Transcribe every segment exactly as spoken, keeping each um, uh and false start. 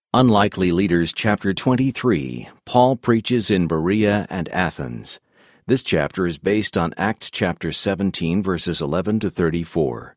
Unlikely Leaders, Chapter twenty-three. Paul preaches in Berea and Athens. This chapter is based on Acts chapter seventeen, verses eleven to thirty-four.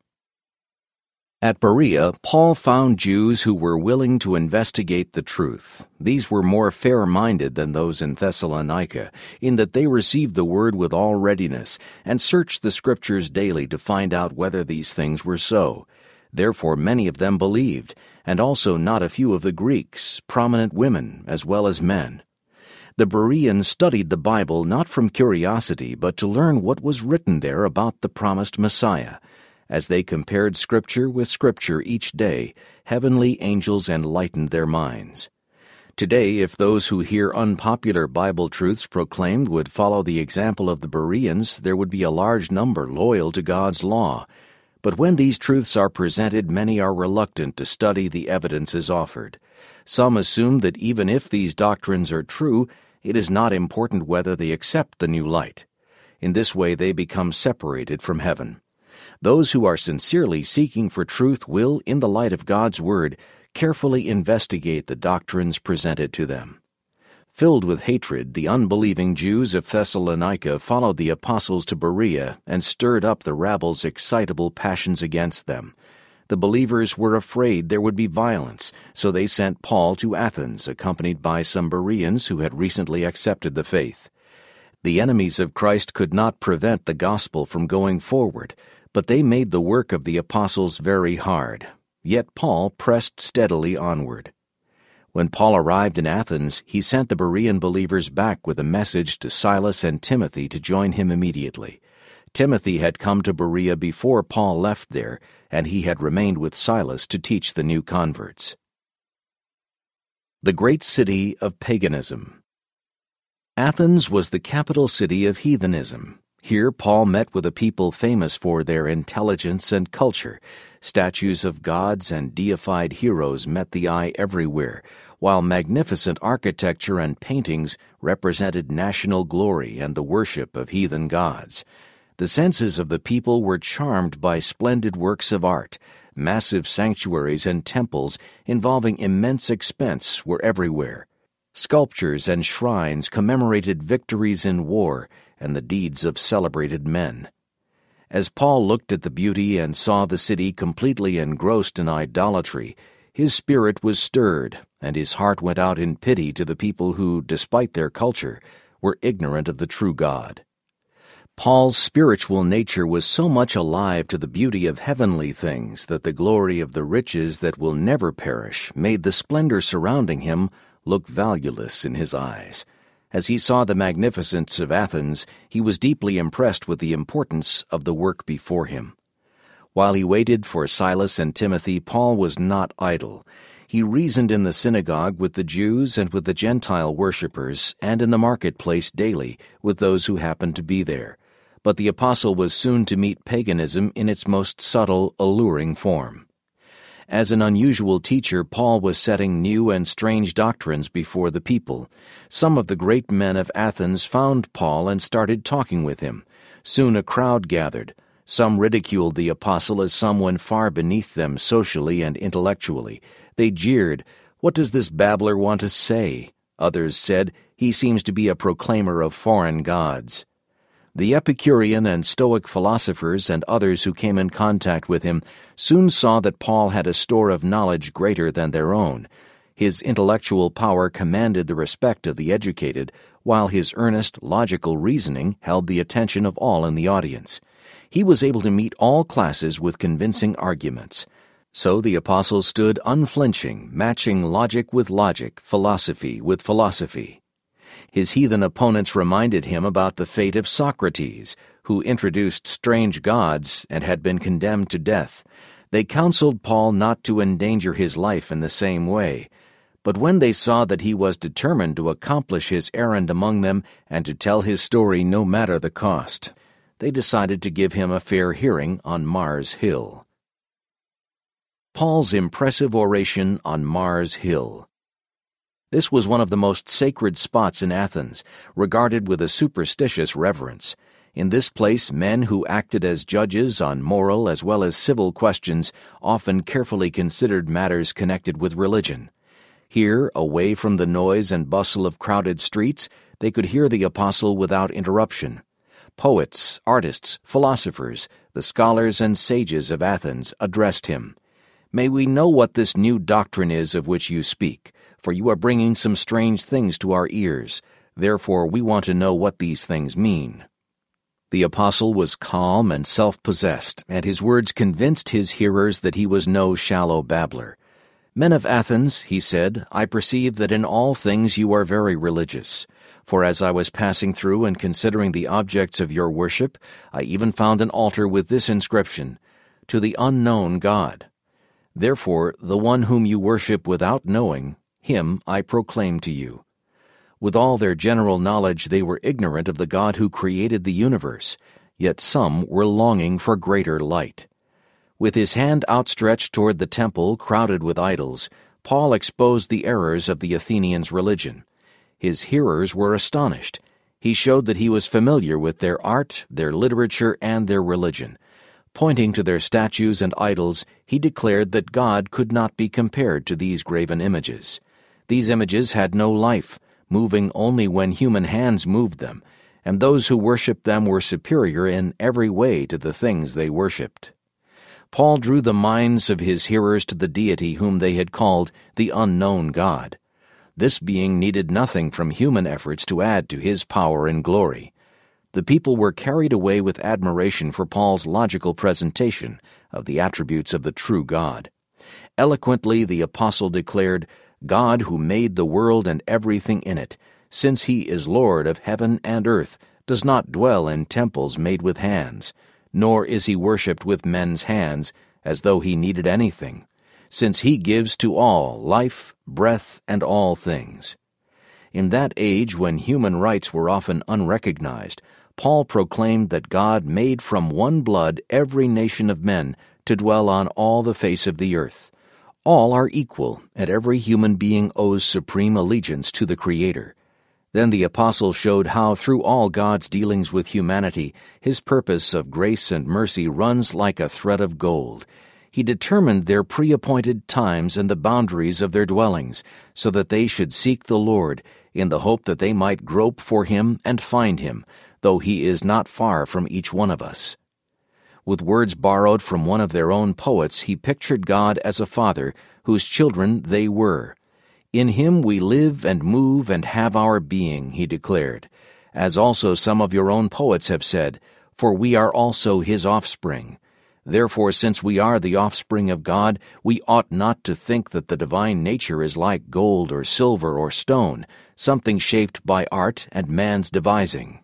At Berea, Paul found Jews who were willing to investigate the truth. These were more fair-minded than those in Thessalonica, in that they received the word with all readiness, and searched the Scriptures daily to find out whether these things were so. Therefore many of them believed, and also not a few of the Greeks, prominent women as well as men. The Bereans studied the Bible not from curiosity, but to learn what was written there about the promised Messiah. As they compared Scripture with Scripture each day, heavenly angels enlightened their minds. Today, if those who hear unpopular Bible truths proclaimed would follow the example of the Bereans, there would be a large number loyal to God's law. But when these truths are presented, many are reluctant to study the evidences offered. Some assume that even if these doctrines are true, it is not important whether they accept the new light. In this way they become separated from heaven. Those who are sincerely seeking for truth will, in the light of God's Word, carefully investigate the doctrines presented to them. Filled with hatred, the unbelieving Jews of Thessalonica followed the apostles to Berea and stirred up the rabble's excitable passions against them. The believers were afraid there would be violence, so they sent Paul to Athens, accompanied by some Bereans who had recently accepted the faith. The enemies of Christ could not prevent the gospel from going forward, but they made the work of the apostles very hard. Yet Paul pressed steadily onward. When Paul arrived in Athens, he sent the Berean believers back with a message to Silas and Timothy to join him immediately. Timothy had come to Berea before Paul left there, and he had remained with Silas to teach the new converts. The great city of paganism. Athens was the capital city of heathenism. Here Paul met with a people famous for their intelligence and culture. Statues of gods and deified heroes met the eye everywhere, while magnificent architecture and paintings represented national glory and the worship of heathen gods. The senses of the people were charmed by splendid works of art. Massive sanctuaries and temples involving immense expense were everywhere. Sculptures and shrines commemorated victories in war and the deeds of celebrated men. As Paul looked at the beauty and saw the city completely engrossed in idolatry, his spirit was stirred, and his heart went out in pity to the people who, despite their culture, were ignorant of the true God. Paul's spiritual nature was so much alive to the beauty of heavenly things that the glory of the riches that will never perish made the splendor surrounding him look valueless in his eyes. As he saw the magnificence of Athens, he was deeply impressed with the importance of the work before him. While he waited for Silas and Timothy, Paul was not idle. He reasoned in the synagogue with the Jews and with the Gentile worshippers, and in the marketplace daily with those who happened to be there. But the apostle was soon to meet paganism in its most subtle, alluring form. As an unusual teacher, Paul was setting new and strange doctrines before the people. Some of the great men of Athens found Paul and started talking with him. Soon a crowd gathered. Some ridiculed the apostle as someone far beneath them socially and intellectually. They jeered, "What does this babbler want to say?" Others said, "He seems to be a proclaimer of foreign gods." The Epicurean and Stoic philosophers and others who came in contact with him soon saw that Paul had a store of knowledge greater than their own. His intellectual power commanded the respect of the educated, while his earnest, logical reasoning held the attention of all in the audience. He was able to meet all classes with convincing arguments. So the apostle stood unflinching, matching logic with logic, philosophy with philosophy. His heathen opponents reminded him about the fate of Socrates, who introduced strange gods and had been condemned to death. They counseled Paul not to endanger his life in the same way. But when they saw that he was determined to accomplish his errand among them and to tell his story no matter the cost, they decided to give him a fair hearing on Mars Hill. Paul's impressive oration on Mars Hill. This was one of the most sacred spots in Athens, regarded with a superstitious reverence. In this place, men who acted as judges on moral as well as civil questions often carefully considered matters connected with religion. Here, away from the noise and bustle of crowded streets, they could hear the apostle without interruption. Poets, artists, philosophers, the scholars and sages of Athens addressed him. "May we know what this new doctrine is of which you speak, for you are bringing some strange things to our ears. Therefore we want to know what these things mean." The apostle was calm and self-possessed, and his words convinced his hearers that he was no shallow babbler. "Men of Athens," he said, "I perceive that in all things you are very religious. For as I was passing through and considering the objects of your worship, I even found an altar with this inscription, 'To the unknown God.' Therefore, the one whom you worship without knowing, him I proclaim to you." With all their general knowledge, they were ignorant of the God who created the universe, yet some were longing for greater light. With his hand outstretched toward the temple crowded with idols, Paul exposed the errors of the Athenians' religion. His hearers were astonished. He showed that he was familiar with their art, their literature, and their religion. Pointing to their statues and idols, he declared that God could not be compared to these graven images. These images had no life, moving only when human hands moved them, and those who worshipped them were superior in every way to the things they worshipped. Paul drew the minds of his hearers to the deity whom they had called the unknown God. This being needed nothing from human efforts to add to his power and glory. The people were carried away with admiration for Paul's logical presentation of the attributes of the true God. Eloquently, the apostle declared, "God who made the world and everything in it, since he is Lord of heaven and earth, does not dwell in temples made with hands, nor is he worshipped with men's hands as though he needed anything, since he gives to all life, breath, and all things." In that age when human rights were often unrecognized, Paul proclaimed that God made from one blood every nation of men to dwell on all the face of the earth. All are equal, and every human being owes supreme allegiance to the Creator. Then the apostle showed how through all God's dealings with humanity, his purpose of grace and mercy runs like a thread of gold. He determined their pre-appointed times and the boundaries of their dwellings, so that they should seek the Lord, in the hope that they might grope for him and find him, though he is not far from each one of us. With words borrowed from one of their own poets, he pictured God as a father, whose children they were. "In him we live and move and have our being," he declared, as also some of your own poets have said, "for we are also his offspring." Therefore, since we are the offspring of God, we ought not to think that the divine nature is like gold or silver or stone, something shaped by art and man's devising.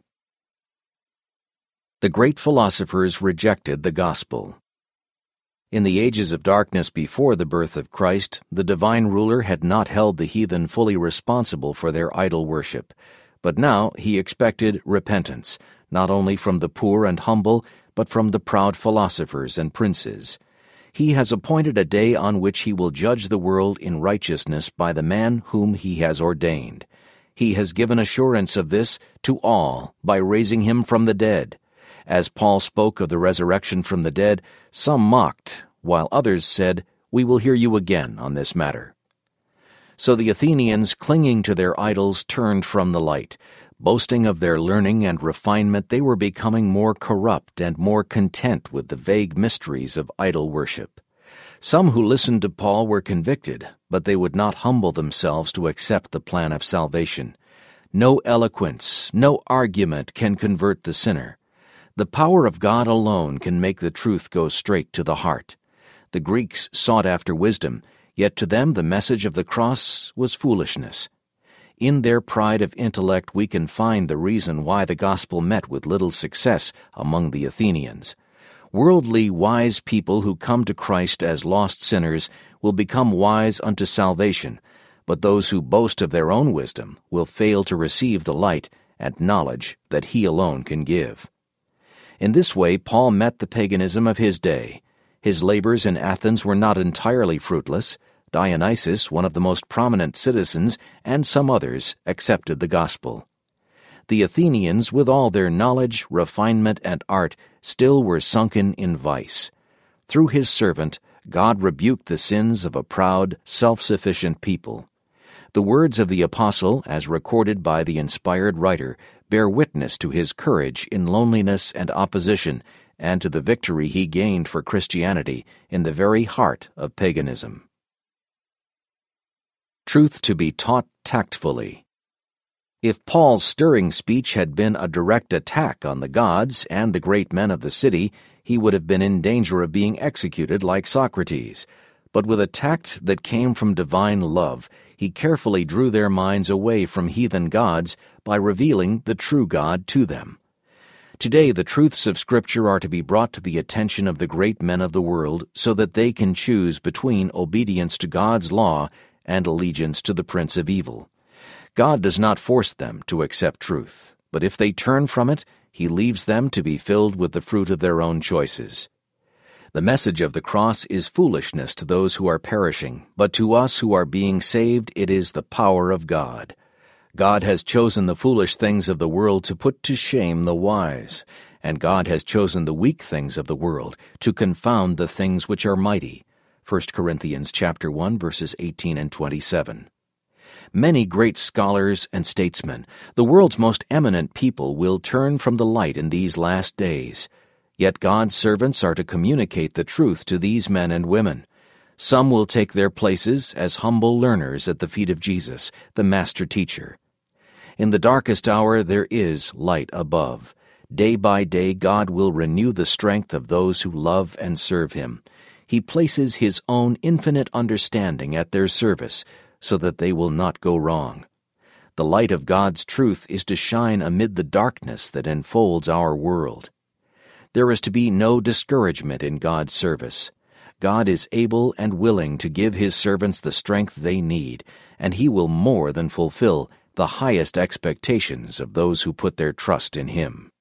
The great philosophers rejected the gospel. In the ages of darkness before the birth of Christ, the divine ruler had not held the heathen fully responsible for their idol worship, but now he expected repentance, not only from the poor and humble, but from the proud philosophers and princes. He has appointed a day on which he will judge the world in righteousness by the man whom he has ordained. He has given assurance of this to all by raising him from the dead. As Paul spoke of the resurrection from the dead, some mocked, while others said, "We will hear you again on this matter." So the Athenians, clinging to their idols, turned from the light. Boasting of their learning and refinement, they were becoming more corrupt and more content with the vague mysteries of idol worship. Some who listened to Paul were convicted, but they would not humble themselves to accept the plan of salvation. No eloquence, no argument can convert the sinner. The power of God alone can make the truth go straight to the heart. The Greeks sought after wisdom, yet to them the message of the cross was foolishness. In their pride of intellect we can find the reason why the gospel met with little success among the Athenians. Worldly, wise people who come to Christ as lost sinners will become wise unto salvation, but those who boast of their own wisdom will fail to receive the light and knowledge that he alone can give. In this way Paul met the paganism of his day. His labors in Athens were not entirely fruitless. Dionysius, one of the most prominent citizens, and some others accepted the gospel. The Athenians, with all their knowledge, refinement, and art, still were sunken in vice. Through his servant, God rebuked the sins of a proud, self-sufficient people. The words of the apostle, as recorded by the inspired writer, bear witness to his courage in loneliness and opposition, and to the victory he gained for Christianity in the very heart of paganism. Truth to be taught tactfully. If Paul's stirring speech had been a direct attack on the gods and the great men of the city, he would have been in danger of being executed like Socrates. But with a tact that came from divine love, he carefully drew their minds away from heathen gods by revealing the true God to them. Today, the truths of Scripture are to be brought to the attention of the great men of the world so that they can choose between obedience to God's law and allegiance to the prince of evil. God does not force them to accept truth, but if they turn from it, He leaves them to be filled with the fruit of their own choices. The message of the cross is foolishness to those who are perishing, but to us who are being saved it is the power of God. God has chosen the foolish things of the world to put to shame the wise, and God has chosen the weak things of the world to confound the things which are mighty. First Corinthians chapter one, verses eighteen and twenty-seven. Many great scholars and statesmen, the world's most eminent people, will turn from the light in these last days. Yet God's servants are to communicate the truth to these men and women. Some will take their places as humble learners at the feet of Jesus, the Master Teacher. In the darkest hour there is light above. Day by day God will renew the strength of those who love and serve Him. He places His own infinite understanding at their service, so that they will not go wrong. The light of God's truth is to shine amid the darkness that enfolds our world. There is to be no discouragement in God's service. God is able and willing to give His servants the strength they need, and He will more than fulfill the highest expectations of those who put their trust in Him.